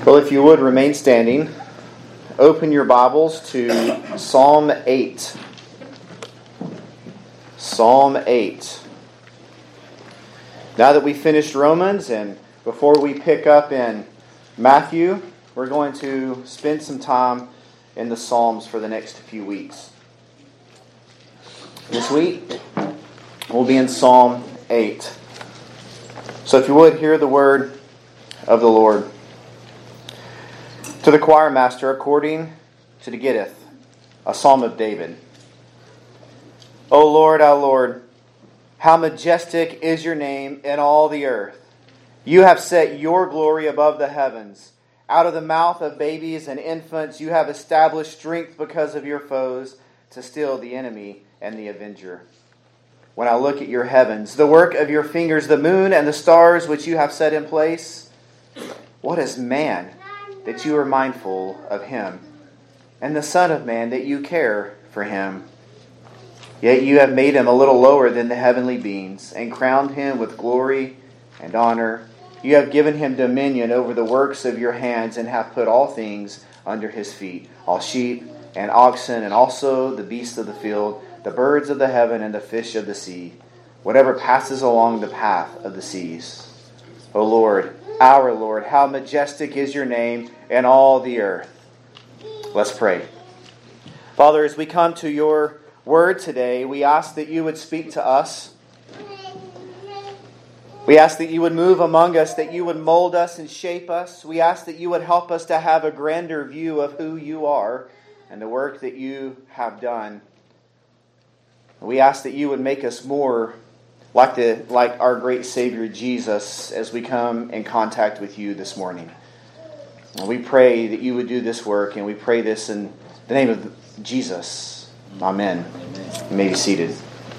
Well, if you would, remain standing. Open your Bibles to Psalm 8. Psalm 8. Now that we finished Romans and before we pick up in Matthew, we're going to spend some time in the Psalms for the next few weeks. This week, we'll be in Psalm 8. So if you would, hear the word of the Lord. To the choir master, according to the Gittith, a psalm of David. O Lord, our Lord, how majestic is your name in all the earth. You have set your glory above the heavens. Out of the mouth of babies and infants you have established strength because of your foes, to still the enemy and the avenger. When I look at your heavens, the work of your fingers, the moon and the stars which you have set in place, what is man that you are mindful of him, and the Son of Man that you care for him? Yet you have made him a little lower than the heavenly beings, and crowned him with glory and honor. You have given him dominion over the works of your hands, and have put all things under his feet, all sheep and oxen, and also the beasts of the field, the birds of the heaven, and the fish of the sea, whatever passes along the path of the seas. O Lord, our Lord, how majestic is your name in all the earth. Let's pray. Father, as we come to your word today, we ask that you would speak to us. We ask that you would move among us, that you would mold us and shape us. We ask that you would help us to have a grander view of who you are and the work that you have done. We ask that you would make us more like our great Savior Jesus as we come in contact with you this morning. And we pray that you would do this work, and we pray this in the name of Jesus. Amen. You may be seated.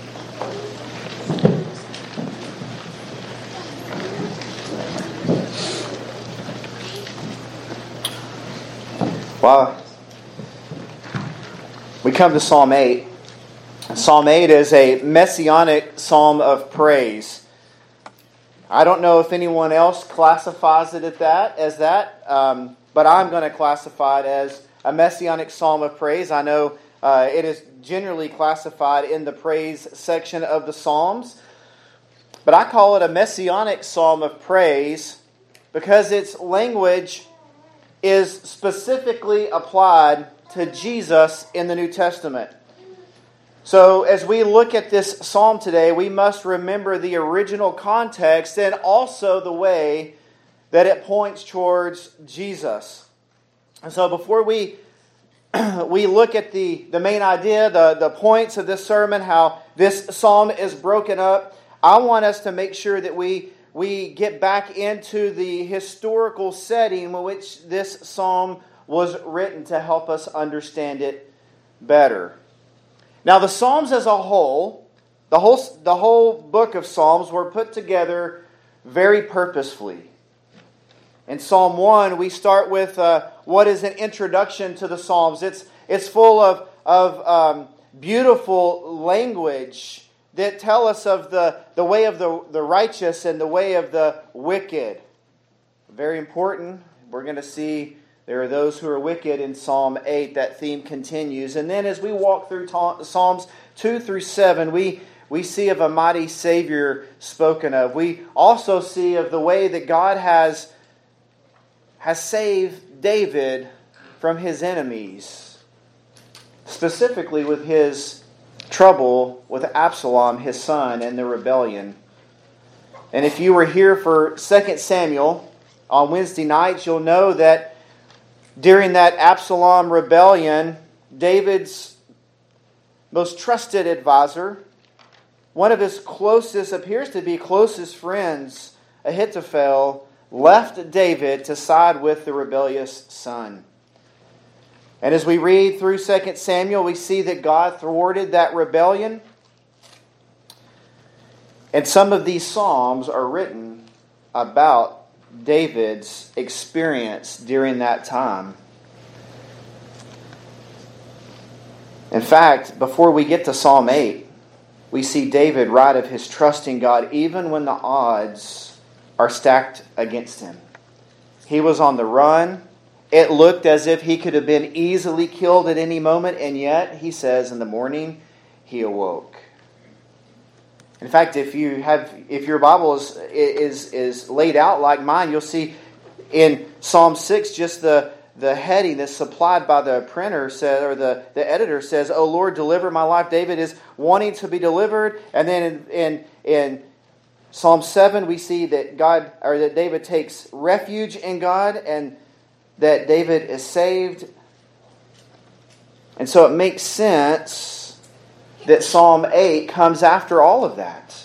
Well, we come to Psalm 8. Psalm 8 is a messianic psalm of praise. I don't know if anyone else classifies it as that, but I'm going to classify it as a messianic psalm of praise. I know it is generally classified in the praise section of the Psalms, but I call it a messianic psalm of praise because its language is specifically applied to Jesus in the New Testament. So as we look at this psalm today, we must remember the original context and also the way that it points towards Jesus. And so before we look at the main idea, the points of this sermon, how this psalm is broken up, I want us to make sure that we get back into the historical setting in which this psalm was written to help us understand it better. Now, the Psalms as a whole, the whole book of Psalms were put together very purposefully. In Psalm 1, we start with what is an introduction to the Psalms. It's full of beautiful language that tell us of the way of the righteous and the way of the wicked. Very important. We're going to see there are those who are wicked in Psalm 8. That theme continues. And then as we walk through Psalms 2 through 7, we see of a mighty Savior spoken of. We also see of the way that God has saved David from his enemies, specifically with his trouble with Absalom, his son, and the rebellion. And if you were here for 2 Samuel on Wednesday nights, you'll know that during that Absalom rebellion, David's most trusted advisor, one of his appears to be closest friends, Ahithophel, left David to side with the rebellious son. And as we read through 2 Samuel, we see that God thwarted that rebellion. And some of these psalms are written about David's experience during that time. In fact, before we get to Psalm 8, we see David write of his trust in God even when the odds are stacked against him. He was on the run. It looked as if he could have been easily killed at any moment, and yet, he says, in the morning, he awoke. In fact, if your Bible is laid out like mine, you'll see in Psalm 6, just the heading that's supplied by the printer says, or the editor says, "O Lord, deliver my life." David is wanting to be delivered. And then in Psalm 7, we see that that David takes refuge in God and that David is saved. And so it makes sense that Psalm 8 comes after all of that.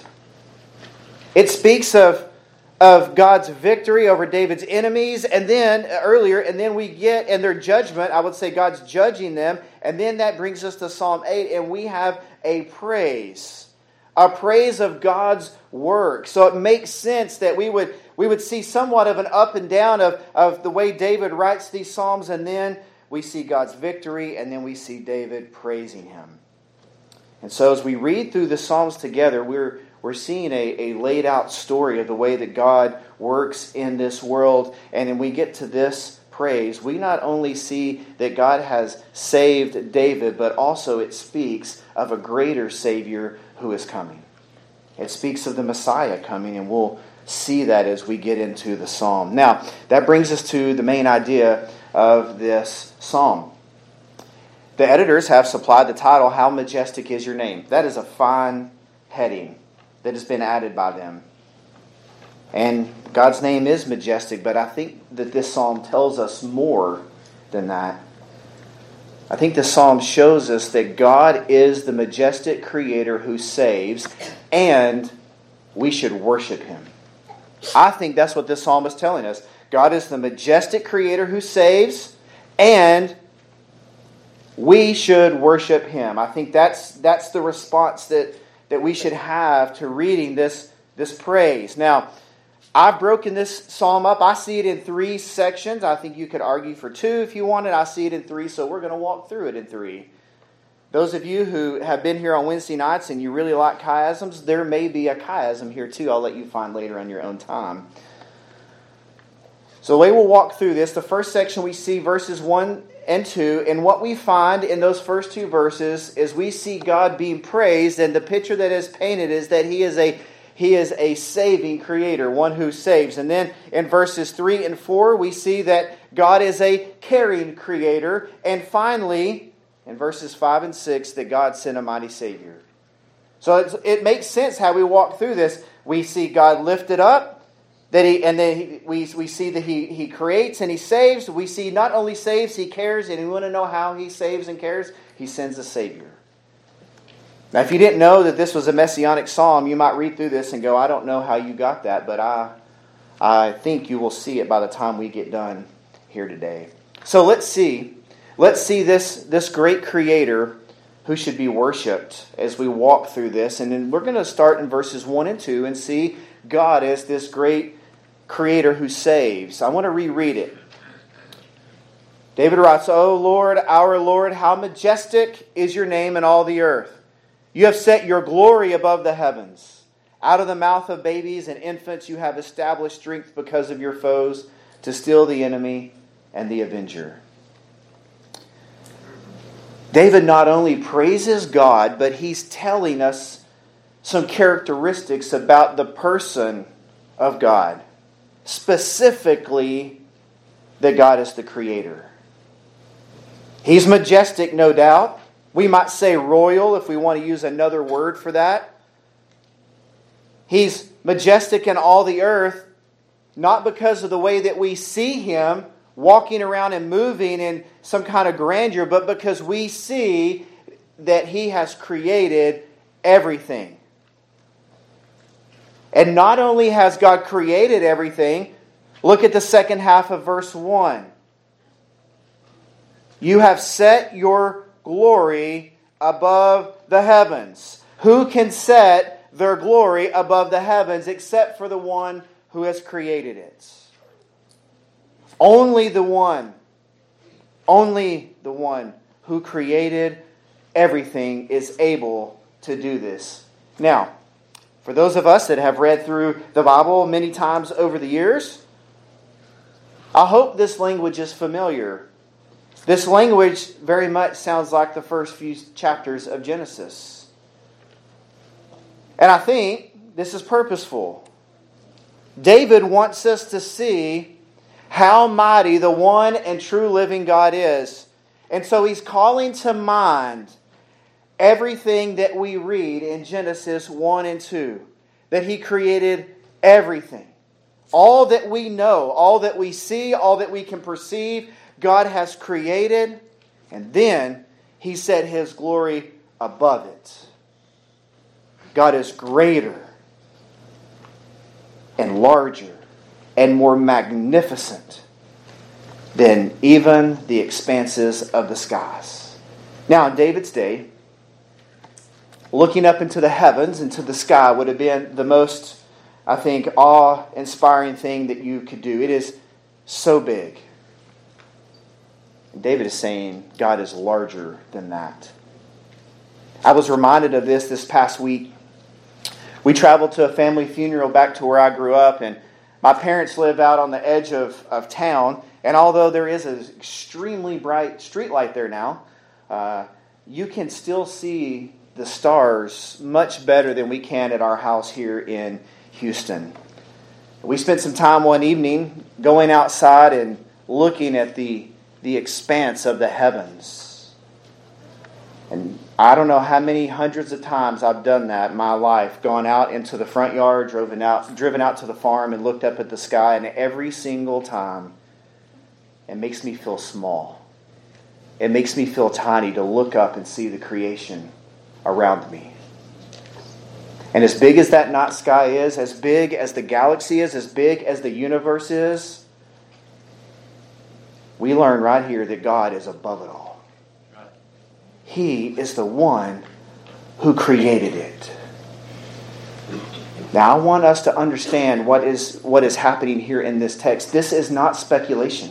It speaks of God's victory over David's enemies, and then we get in their judgment. I would say God's judging them, and then that brings us to Psalm 8, and we have a praise of God's work. So it makes sense that we would see somewhat of an up and down of the way David writes these psalms, and then we see God's victory, and then we see David praising Him. And so as we read through the psalms together, we're seeing a laid out story of the way that God works in this world. And then we get to this praise. We not only see that God has saved David, but also it speaks of a greater Savior who is coming. It speaks of the Messiah coming, and we'll see that as we get into the psalm. Now, that brings us to the main idea of this psalm. The editors have supplied the title, "How Majestic is Your Name." That is a fine heading that has been added by them. And God's name is majestic, but I think that this psalm tells us more than that. I think the psalm shows us that God is the majestic creator who saves, and we should worship Him. I think that's what this psalm is telling us. God is the majestic creator who saves, and we should worship Him. I think that's the response that we should have to reading this praise. Now, I've broken this psalm up. I see it in 3 sections. I think you could argue for 2 if you wanted. I see it in 3, so we're going to walk through it in 3. Those of you who have been here on Wednesday nights and you really like chiasms, there may be a chiasm here too. I'll let you find later on your own time. So the way we'll walk through this, the first section we see verses 1 and 2, and what we find in those first 2 verses is we see God being praised, and the picture that is painted is that He is a saving creator, one who saves. And then in verses 3 and 4, we see that God is a caring creator. And finally, in verses 5 and 6, that God sent a mighty Savior. So it makes sense how we walk through this. We see God lifted up, we see that He creates and He saves. We see not only saves, He cares. And we want to know how He saves and cares. He sends a Savior. Now, if you didn't know that this was a messianic psalm, you might read through this and go, "I don't know how you got that," but I think you will see it by the time we get done here today. So let's see this great Creator who should be worshipped as we walk through this. And then we're going to start in verses 1 and 2 and see God as this great Creator who saves. I want to reread it. David writes, "O Lord, our Lord, how majestic is your name in all the earth. You have set your glory above the heavens. Out of the mouth of babies and infants you have established strength because of your foes, to still the enemy and the avenger." David not only praises God, but he's telling us some characteristics about the person of God. Specifically, that God is the Creator. He's majestic, no doubt. We might say royal if we want to use another word for that. He's majestic in all the earth, not because of the way that we see Him walking around and moving in some kind of grandeur, but because we see that He has created everything. And not only has God created everything, look at the second half of verse 1. You have set your glory above the heavens. Who can set their glory above the heavens except for the one who has created it? Only the one who created everything is able to do this. Now, for those of us that have read through the Bible many times over the years, I hope this language is familiar. This language very much sounds like the first few chapters of Genesis. And I think this is purposeful. David wants us to see how mighty the one and true living God is. And so he's calling to mind everything that we read in Genesis 1 and 2. That he created everything. All that we know, all that we see, all that we can perceive, God has created. And then he set his glory above it. God is greater and larger and more magnificent than even the expanses of the skies. Now, in David's day, looking up into the heavens, into the sky, would have been the most, I think, awe-inspiring thing that you could do. It is so big. And David is saying God is larger than that. I was reminded of this past week. We traveled to a family funeral back to where I grew up, and my parents live out on the edge of town, and although there is an extremely bright streetlight there now, you can still see the stars much better than we can at our house here in Houston. We spent some time one evening going outside and looking at the expanse of the heavens. And I don't know how many hundreds of times I've done that in my life, gone out into the front yard, driven out to the farm and looked up at the sky, and every single time it makes me feel small. It makes me feel tiny to look up and see the creation around me. And as big as that night sky is, as big as the galaxy is, as big as the universe is, we learn right here that God is above it all. He is the one who created it. Now I want us to understand what is happening here in this text. This is not speculation.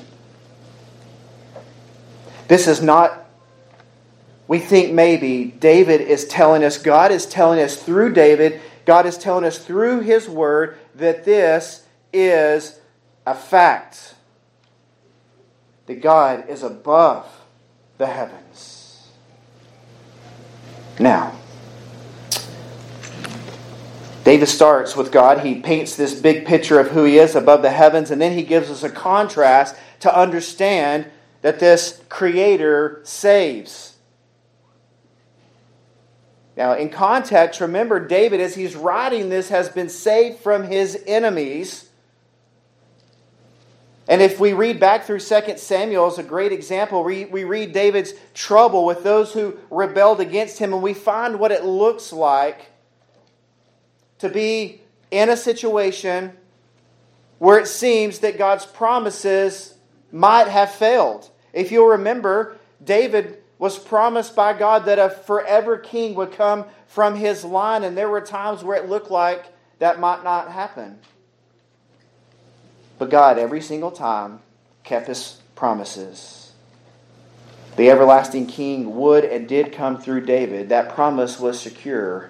This is not, we think maybe David is telling us, God is telling us through David, God is telling us through His Word that this is a fact. That God is above the heavens. Now, David starts with God. He paints this big picture of who He is above the heavens, and then he gives us a contrast to understand that this Creator saves. Now, in context, remember David, as he's writing this, has been saved from his enemies. And if we read back through 2 Samuel as a great example, we read David's trouble with those who rebelled against him, and we find what it looks like to be in a situation where it seems that God's promises might have failed. If you'll remember, David was promised by God that a forever king would come from his line, and there were times where it looked like that might not happen. But God, every single time, kept His promises. The everlasting king would and did come through David. That promise was secure.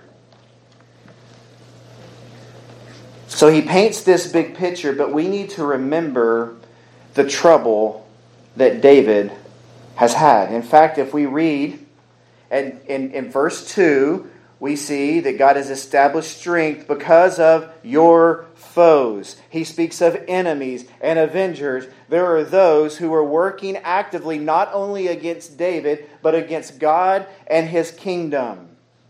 So he paints this big picture, but we need to remember the trouble that David has had. In fact, if we read in verse 2, we see that God has established strength because of your foes. He speaks of enemies and avengers. There are those who are working actively not only against David, but against God and His kingdom.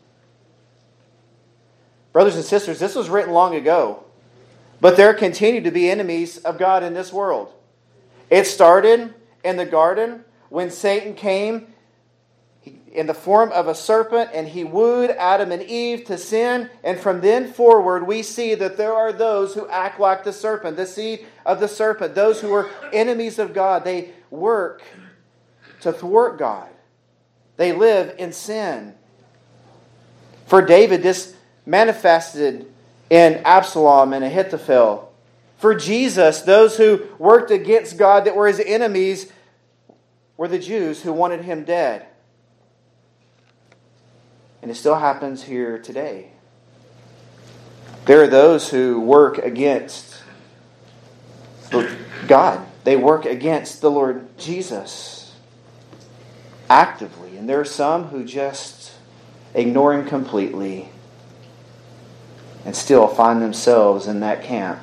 Brothers and sisters, this was written long ago, but there continue to be enemies of God in this world. It started in the garden when Satan came in the form of a serpent, and he wooed Adam and Eve to sin. And from then forward, we see that there are those who act like the serpent, the seed of the serpent, those who are enemies of God. They work to thwart God. They live in sin. For David, this manifested in Absalom and Ahithophel. For Jesus, those who worked against God that were His enemies were the Jews who wanted Him dead. And it still happens here today. There are those who work against God, They work against the Lord Jesus actively. And there are some who just ignore Him completely and still find themselves in that camp.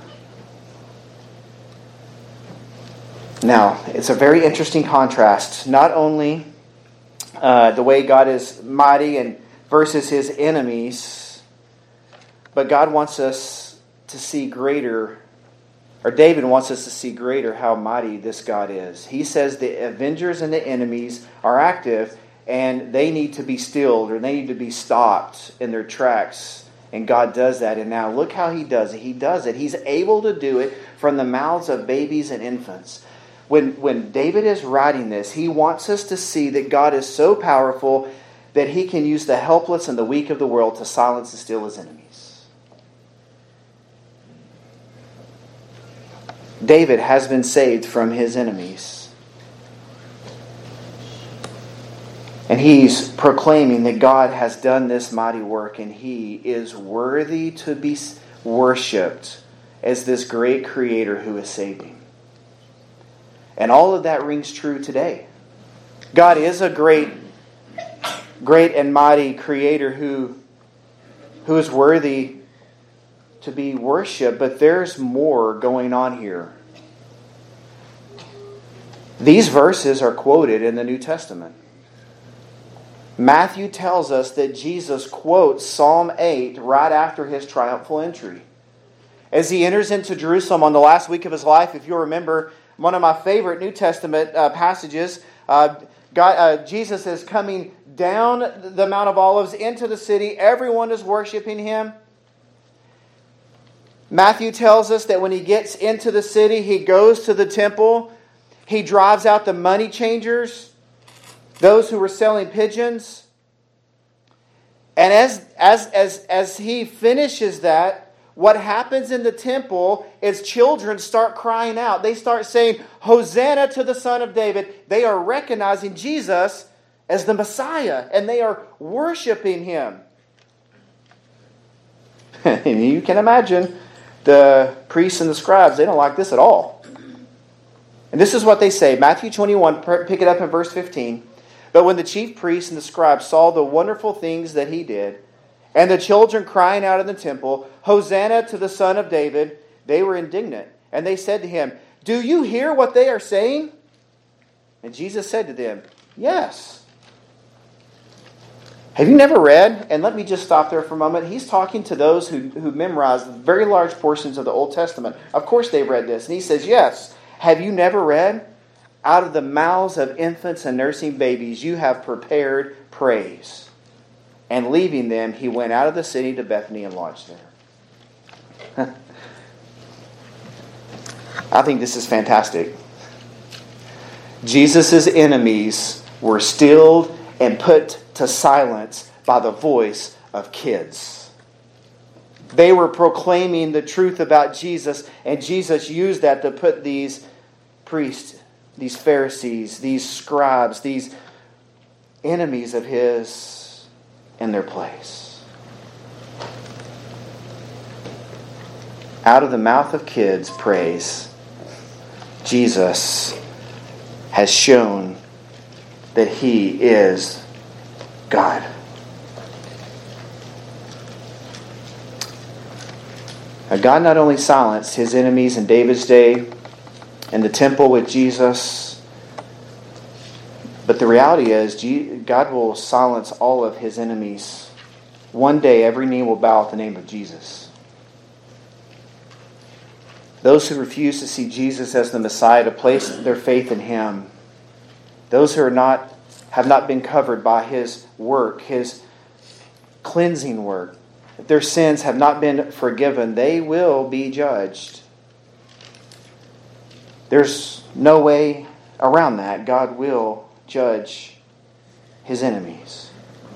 Now, it's a very interesting contrast. Not only the way God is mighty and versus His enemies, but God wants us to see greater, or David wants us to see greater how mighty this God is. He says the avengers and the enemies are active and they need to be stilled, or they need to be stopped in their tracks. And God does that. And now look how He does it. He does it. He's able to do it from the mouths of babies and infants. When David is writing this, he wants us to see that God is so powerful that He can use the helpless and the weak of the world to silence and still His enemies. David has been saved from his enemies. And he's proclaiming that God has done this mighty work and He is worthy to be worshipped as this great Creator who is saving. And all of that rings true today. God is a great and mighty Creator who is worthy to be worshipped, but there's more going on here. These verses are quoted in the New Testament. Matthew tells us that Jesus quotes Psalm 8 right after His triumphal entry. As He enters into Jerusalem on the last week of His life, if you'll remember, one of my favorite New Testament passages, Jesus is coming down the Mount of Olives into the city. Everyone is worshiping Him. Matthew tells us that when He gets into the city, He goes to the temple. He drives out the money changers, those who were selling pigeons. And as He finishes that, what happens in the temple is children start crying out. They start saying, "Hosanna to the Son of David." They are recognizing Jesus as the Messiah, and they are worshiping Him. And you can imagine the priests and the scribes, they don't like this at all. And this is what they say. Matthew 21, pick it up in verse 15. "But when the chief priests and the scribes saw the wonderful things that He did, and the children crying out in the temple, 'Hosanna to the Son of David,' they were indignant. And they said to Him, 'Do you hear what they are saying?' And Jesus said to them, 'Yes.'" Have you never read? And let me just stop there for a moment. He's talking to those who memorized very large portions of the Old Testament. Of course they read this. And He says, "Yes. Have you never read? Out of the mouths of infants and nursing babies you have prepared praise." And leaving them, He went out of the city to Bethany and lodged there. I think this is fantastic. Jesus' enemies were stilled and put to silence by the voice of kids. They were proclaiming the truth about Jesus, and Jesus used that to put these priests, these Pharisees, these scribes, these enemies of His in their place. Out of the mouth of kids, praise. Jesus has shown that He is God. Now, God not only silenced His enemies in David's day in the temple with Jesus, but the reality is God will silence all of His enemies. One day every knee will bow at the name of Jesus. Those who refuse to see Jesus as the Messiah, to place their faith in Him, those who have not been covered by His work, His cleansing work, if their sins have not been forgiven, they will be judged. There's no way around that. God will judge His enemies.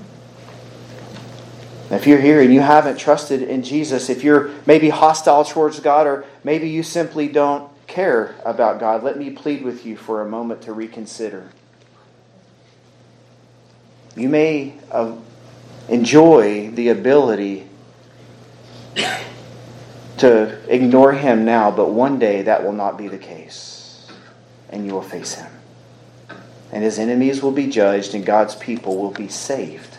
Now, if you're here and you haven't trusted in Jesus, if you're maybe hostile towards God, or maybe you simply don't care about God, let me plead with you for a moment to reconsider. You may enjoy the ability to ignore Him now, but one day that will not be the case. and you will face him. And his enemies will be judged, and God's people will be saved.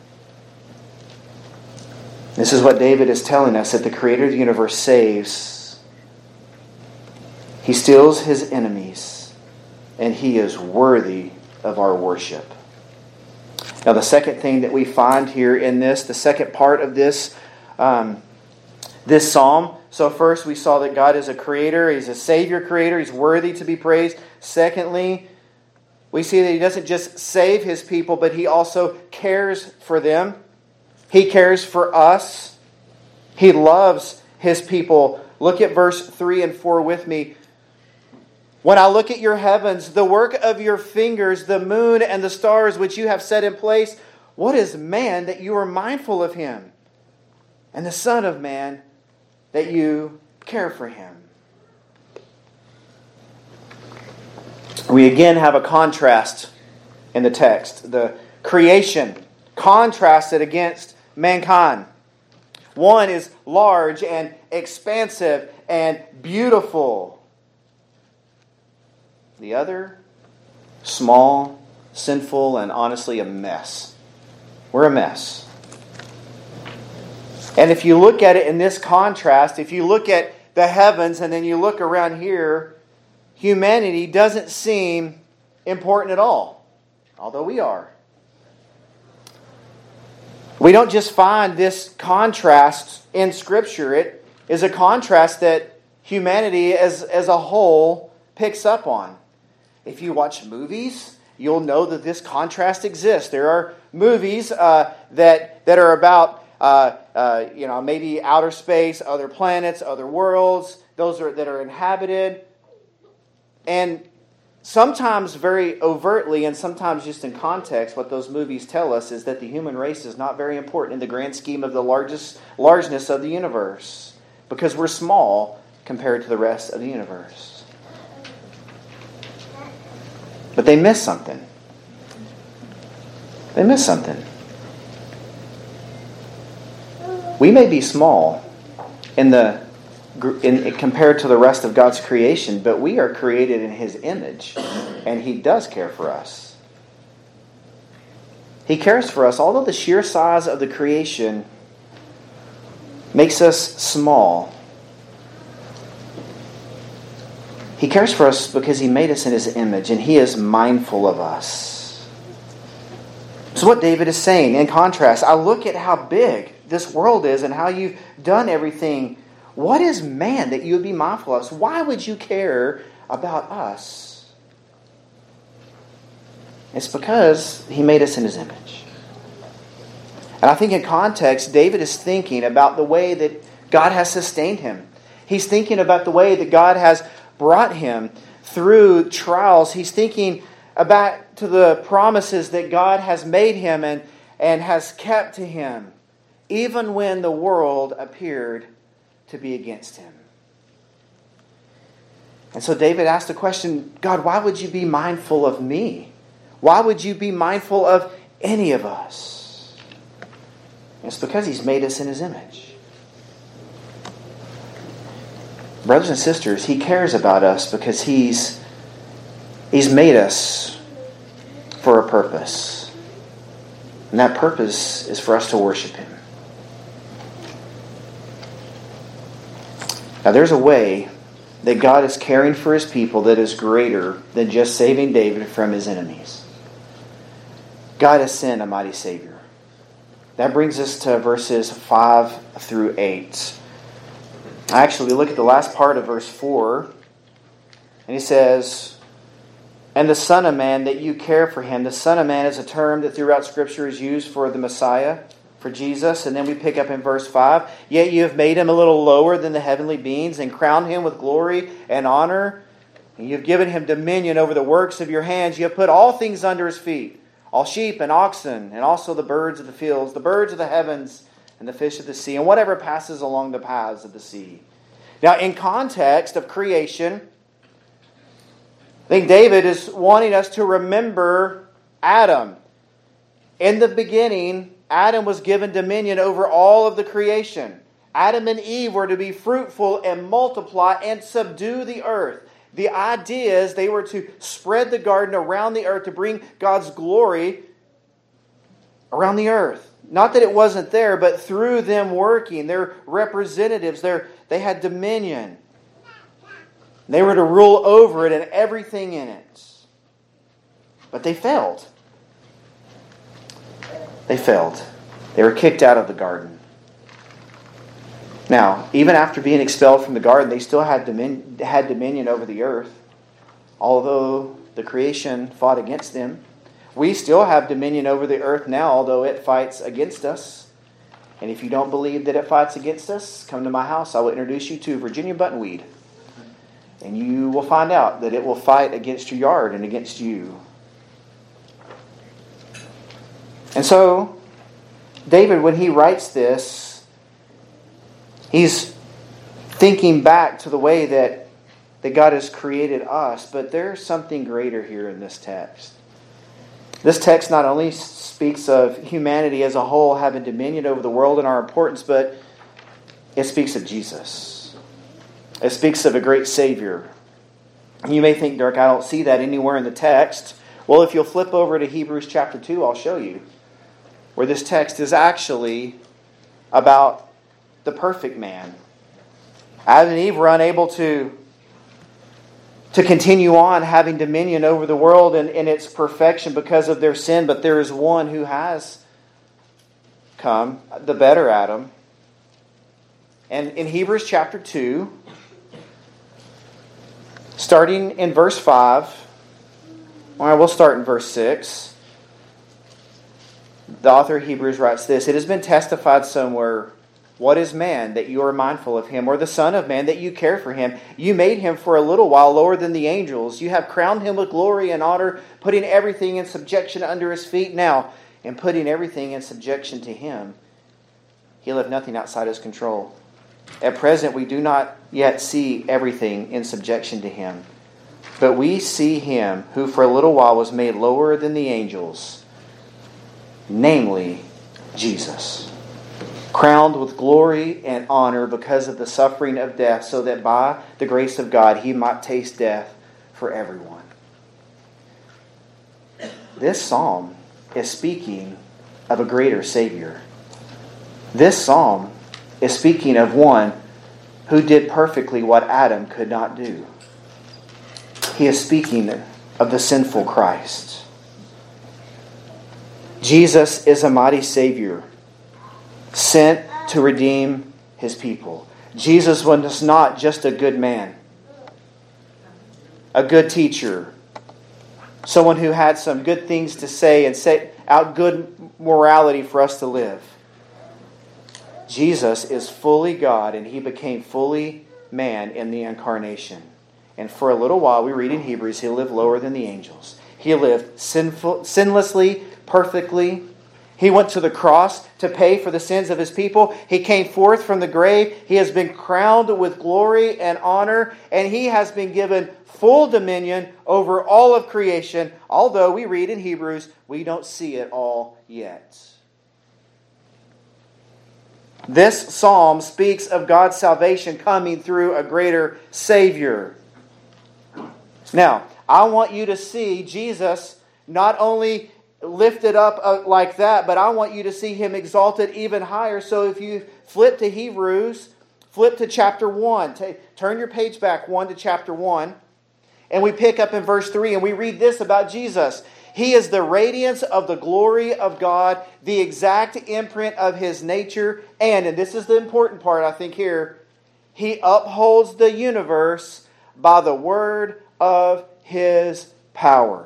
This is what David is telling us, that the Creator of the universe saves. He steals his enemies, and he is worthy of our worship. Now, the second thing that we find here in this, the second part of this psalm. So first we saw that God is a creator. He's a Savior creator. He's worthy to be praised. Secondly, we see that he doesn't just save his people, but he also cares for them. He cares for us. He loves his people. Look at verse 3 and 4 with me. When I look at your heavens, the work of your fingers, the moon and the stars which you have set in place, what is man that you are mindful of him? And the Son of Man that you care for him. We again have a contrast in the text. The creation contrasted against mankind. One is large and expansive and beautiful. The other, small, sinful, and honestly a mess. We're a mess. And if you look at it in this contrast, if you look at the heavens and then you look around here, humanity doesn't seem important at all, although we are. We don't just find this contrast in Scripture. It is a contrast that humanity as a whole picks up on. If you watch movies, you'll know that this contrast exists. There are movies that are about maybe outer space, other planets, other worlds, that are inhabited. And sometimes very overtly and sometimes just in context, what those movies tell us is that the human race is not very important in the grand scheme of the largeness of the universe, because we're small compared to the rest of the universe. But they miss something. They miss something. We may be small compared to the rest of God's creation, but we are created in His image, and He does care for us. He cares for us, although the sheer size of the creation makes us small. He cares for us because He made us in His image, and He is mindful of us. So what David is saying, in contrast, I look at how big this world is and how you've done everything. What is man that you would be mindful of us? Why would you care about us? It's because He made us in His image. And I think in context, David is thinking about the way that God has sustained him. He's thinking about the way that God has brought him through trials. He's thinking about to the promises that God has made him and has kept to him, even when the world appeared to be against him. And so David asked the question, God, why would you be mindful of me? Why would you be mindful of any of us? It's because He's made us in His image. Brothers and sisters, He cares about us because He's made us for a purpose. And that purpose is for us to worship Him. Now there's a way that God is caring for His people that is greater than just saving David from his enemies. God has sent a mighty Savior. That brings us to verses 5 through 8. Actually, we look at the last part of verse 4. And he says, and the Son of Man, that you care for Him. The Son of Man is a term that throughout Scripture is used for the Messiah, for Jesus. And then we pick up in verse 5. Yet you have made Him a little lower than the heavenly beings and crowned Him with glory and honor. And you have given Him dominion over the works of your hands. You have put all things under His feet. All sheep and oxen, and also the birds of the fields, the birds of the heavens, and the fish of the sea, and whatever passes along the paths of the sea. Now, in context of creation, I think David is wanting us to remember Adam. In the beginning, Adam was given dominion over all of the creation. Adam and Eve were to be fruitful and multiply and subdue the earth. The idea is they were to spread the garden around the earth to bring God's glory around the earth. Not that it wasn't there, but through them working, their representatives, they had dominion. They were to rule over it and everything in it. But they failed. They failed. They were kicked out of the garden. Now, even after being expelled from the garden, they still had dominion over the earth. Although the creation fought against them. We still have dominion over the earth now, although it fights against us. And if you don't believe that it fights against us, come to my house. I will introduce you to Virginia buttonweed. And you will find out that it will fight against your yard and against you. And so, David, when he writes this, he's thinking back to the way that God has created us. But there's something greater here in this text. This text not only speaks of humanity as a whole having dominion over the world and our importance, but it speaks of Jesus. It speaks of a great Savior. You may think, Dirk, I don't see that anywhere in the text. Well, if you'll flip over to Hebrews chapter 2, I'll show you where this text is actually about the perfect man. Adam and Eve were unable to continue on having dominion over the world and in its perfection because of their sin, but there is one who has come, the better Adam. And in Hebrews chapter 2, starting in verse 5, well, we'll start in verse 6. The author of Hebrews writes this: "It has been testified somewhere, what is man that you are mindful of him, or the son of man that you care for him? You made him for a little while lower than the angels. You have crowned him with glory and honor, putting everything in subjection under his feet. Now, in putting everything in subjection to him, he left nothing outside his control. At present, we do not yet see everything in subjection to him. But we see him who for a little while was made lower than the angels, namely Jesus, crowned with glory and honor because of the suffering of death, so that by the grace of God he might taste death for everyone." This psalm is speaking of a greater Savior. This psalm is speaking of one who did perfectly what Adam could not do. He is speaking of the sinful Christ. Jesus is a mighty Savior, sent to redeem his people. Jesus was not just a good man, a good teacher, someone who had some good things to say and set out good morality for us to live. Jesus is fully God, and he became fully man in the incarnation. And for a little while, we read in Hebrews, he lived lower than the angels. He lived sinlessly, perfectly. He went to the cross to pay for the sins of his people. He came forth from the grave. He has been crowned with glory and honor, and he has been given full dominion over all of creation, although we read in Hebrews, we don't see it all yet. This psalm speaks of God's salvation coming through a greater Savior. Now, I want you to see Jesus not only lifted up like that, but I want you to see him exalted even higher. So if you flip to Hebrews, flip to chapter 1. Turn your page back 1 to chapter 1. And we pick up in verse 3 and we read this about Jesus. He is the radiance of the glory of God, the exact imprint of his nature. And this is the important part I think here, he upholds the universe by the word of his power.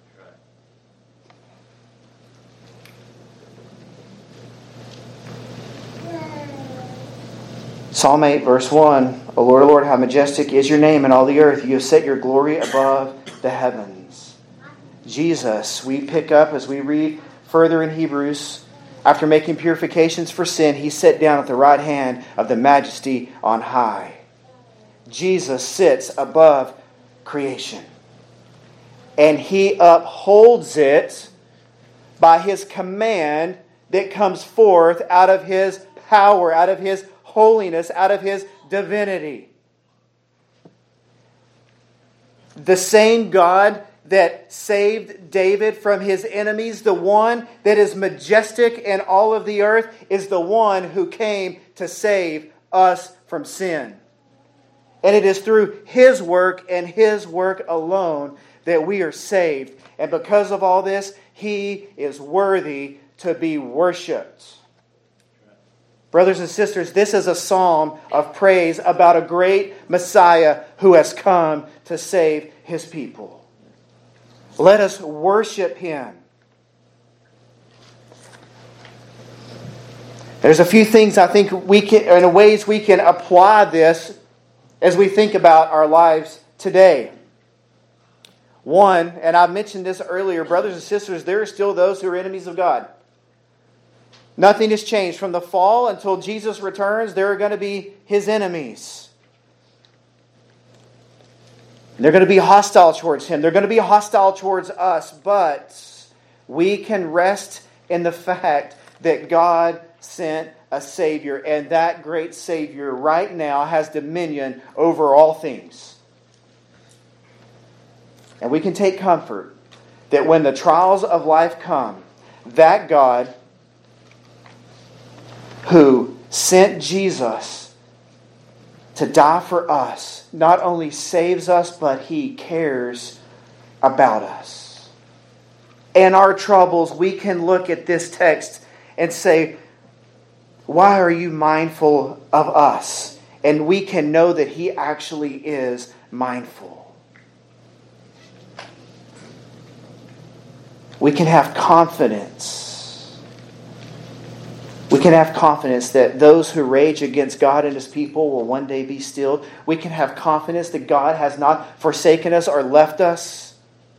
Psalm 8, verse 1. O Lord, Lord, how majestic is your name in all the earth. You have set your glory above the heavens. Jesus, we pick up as we read further in Hebrews, after making purifications for sin, he sat down at the right hand of the majesty on high. Jesus sits above creation. And he upholds it by his command that comes forth out of his power, out of his holiness, out of his divinity. The same God that saved David from his enemies, the one that is majestic in all of the earth, is the one who came to save us from sin. And it is through His work and His work alone that we are saved. And because of all this, He is worthy to be worshipped. Brothers and sisters, this is a psalm of praise about a great Messiah who has come to save His people. Let us worship Him. There's a few things I think we can, in ways we can apply this as we think about our lives today. One, and I mentioned this earlier, brothers and sisters, there are still those who are enemies of God. Nothing has changed. From the fall until Jesus returns, there are going to be His enemies. They're going to be hostile towards Him. They're going to be hostile towards us. But we can rest in the fact that God sent a Savior. And that great Savior right now has dominion over all things. And we can take comfort that when the trials of life come, that God who sent Jesus to die for us not only saves us, but He cares about us. In our troubles, we can look at this text and say, why are you mindful of us? And we can know that He actually is mindful. We can have confidence. We can have confidence that those who rage against God and His people will one day be stilled. We can have confidence that God has not forsaken us or left us.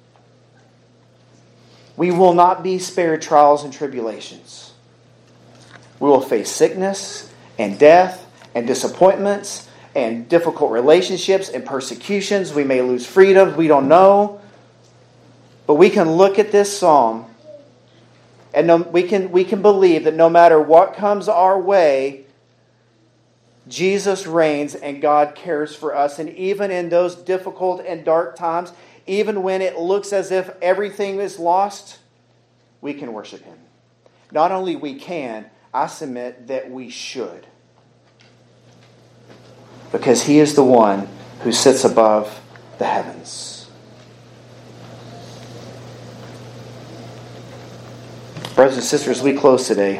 We will not be spared trials and tribulations. We will face sickness and death and disappointments and difficult relationships and persecutions. We may lose freedom. We don't know. But we can look at this psalm and we can believe that no matter what comes our way, Jesus reigns and God cares for us. And even in those difficult and dark times, even when it looks as if everything is lost, we can worship Him. Not only we can, I submit that we should. Because He is the one who sits above the heavens. Brothers and sisters, as we close today,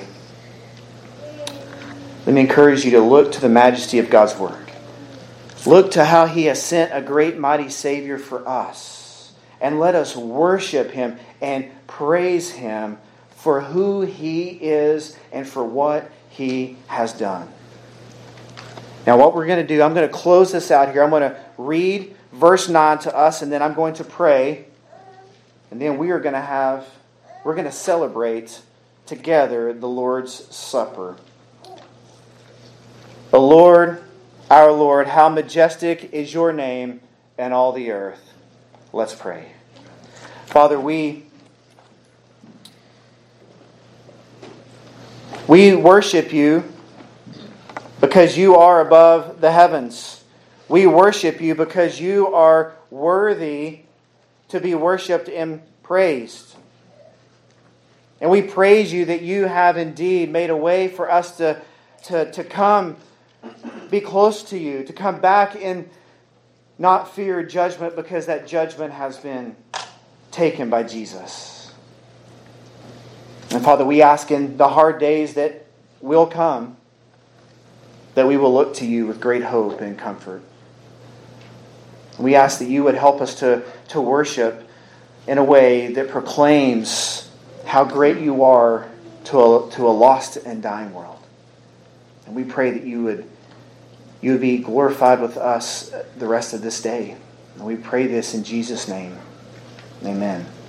let me encourage you to look to the majesty of God's work. Look to how He has sent a great mighty Savior for us. And let us worship Him and praise Him for who He is and for what He has done. Now what we're going to do, I'm going to close this out here. I'm going to read verse 9 to us, and then I'm going to pray. And then we're going to celebrate together the Lord's Supper. The Lord, our Lord, how majestic is your name in all the earth. Let's pray. Father, we worship you because you are above the heavens. We worship you because you are worthy to be worshipped and praised. And we praise you that you have indeed made a way for us to come be close to you, to come back and not fear judgment because that judgment has been taken by Jesus. And Father, we ask in the hard days that will come that we will look to you with great hope and comfort. We ask that you would help us to worship in a way that proclaims how great you are to a lost and dying world. And we pray that you would be glorified with us the rest of this day. And we pray this in Jesus' name. Amen.